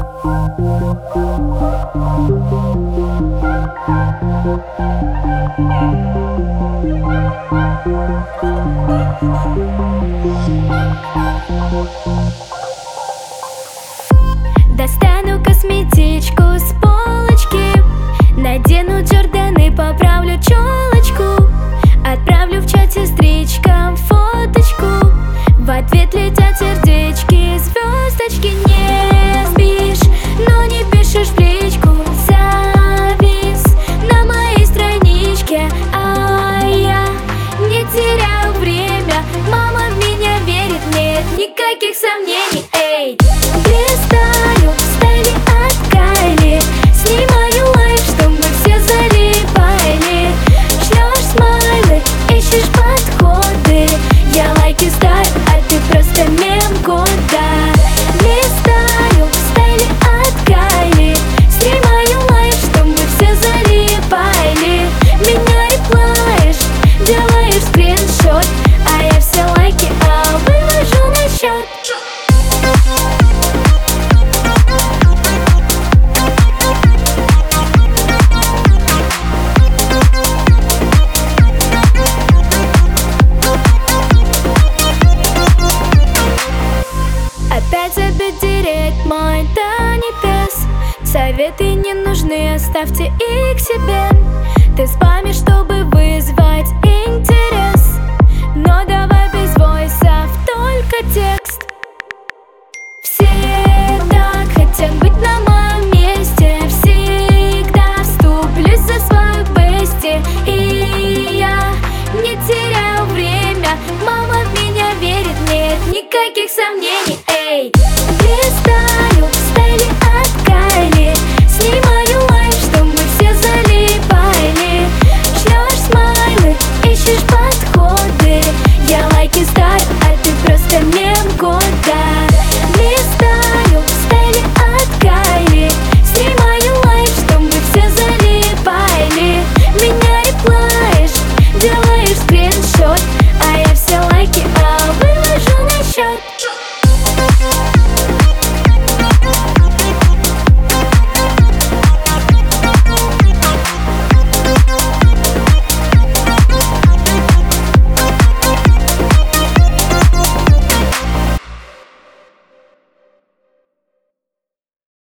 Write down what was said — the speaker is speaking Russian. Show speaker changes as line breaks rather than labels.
Достану косметичку с полочки, надену Джорданы, поправлю челочку, отправлю в чат сестричкам фоточку. В ответ летят сердечки, звездочки. Не спишь, но не пишешь в личку. Завис на моей страничке, а я не теряю время. Мама в меня верит, нет никаких сомнений. Эй, листаю стайли от Кайли, снимаю лайк, чтобы все залипали. Шлешь смайлы, ищешь подходы, я лайки ставлю, а ты просто мем года. Листаю стайли от Кайли, снимаю лайк, чтобы все залипали. Меня реплаешь, делаешь скриншот, а я все лайки вывожу на счет. Опять забить директ мой до небес. Советы не нужны, оставьте их себе. Ты спамишь, чтобы вызвать интерес, но давай без войсов, только текст.